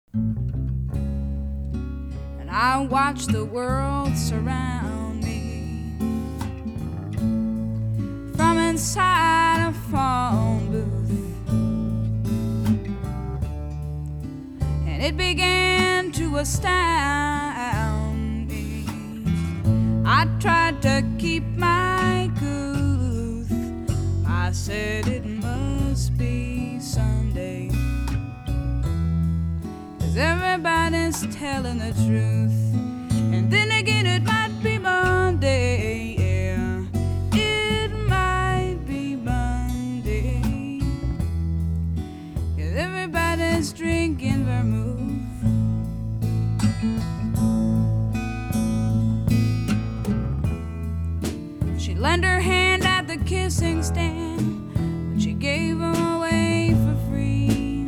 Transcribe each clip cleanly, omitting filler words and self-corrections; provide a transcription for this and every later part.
and I watch the world surround me from inside a phone booth, and it began to astound me. I tried to keep my couth. I said it must be Sunday, 'cause everybody's telling the truth. And then again it might be Monday, yeah, it might be Monday, 'cause everybody's drinking vermouth. She lent her hand at the kissing stand, but she gave them away for free.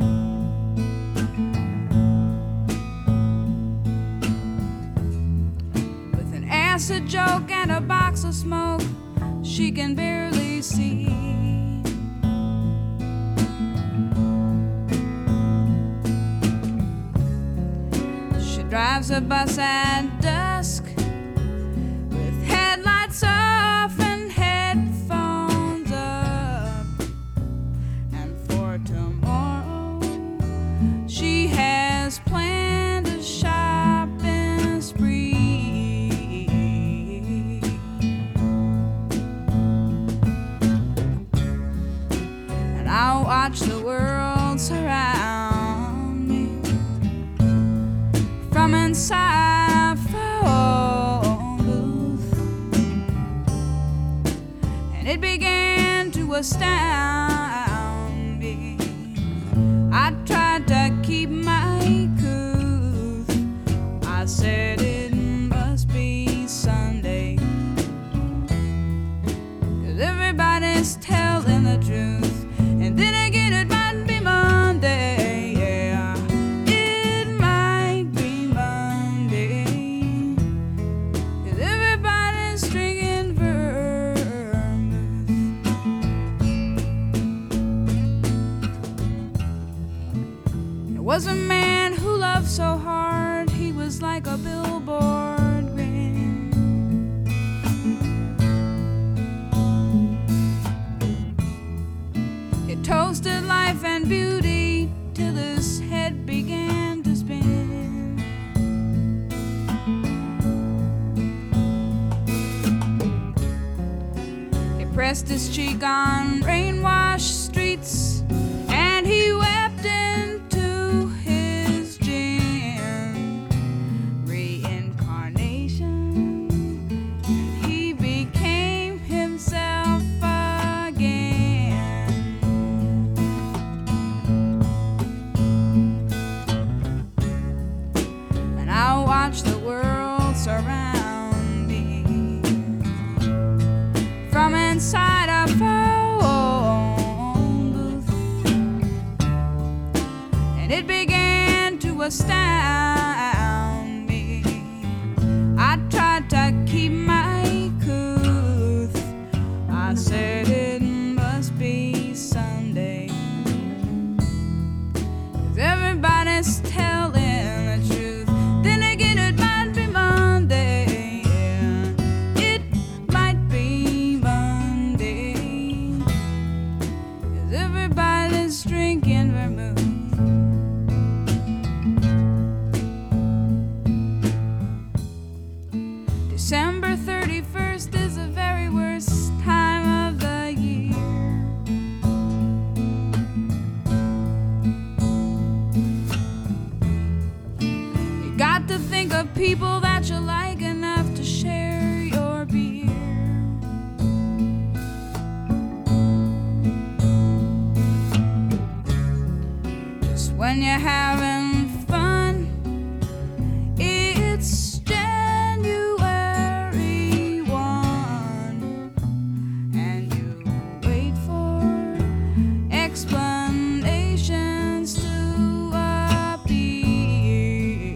With an acid joke and a box of smoke she can barely see. She drives a bus at dusk with headlights off and headphones up, and for tomorrow she has planned a shopping spree. And I watch the world surround me from inside a phone booth, and it began to astound me. I tried to keep my couth. I said it must be Sunday, 'cause everybody's telling the truth. And then again it might be Monday, yeah, it might be Monday, 'cause everybody's drinking vermouth. There was a man who loved so hard, he was like a billboard grin. He toasted life and beauty till his head began to spin. He pressed his cheek on rain-washed streets, and he wept into his gin. Reincarnation, and he became himself again. And I watch the world surround me from inside a phone booth, and it began to astound me. I tried to keep my couth. I said it must be Sunday, 'cause everybody's telling the truth. Then again it might be Monday, yeah, it might be Monday, 'cause everybody's drinking vermouth. December 31st is the very worst time of the year. You got to think of people that you like enough to share your beer. Just when you're having fun, it's January 1, and you wait for explanations to appear.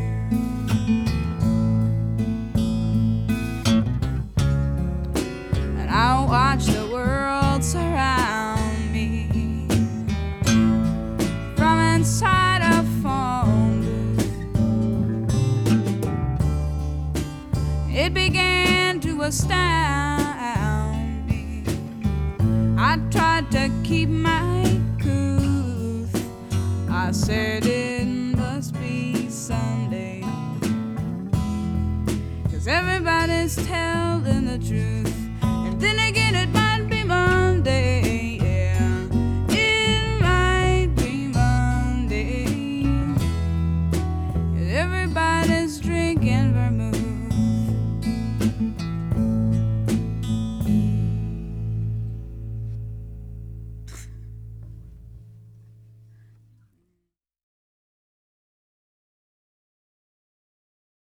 And I watch the world surround me from inside a phone astound me. I tried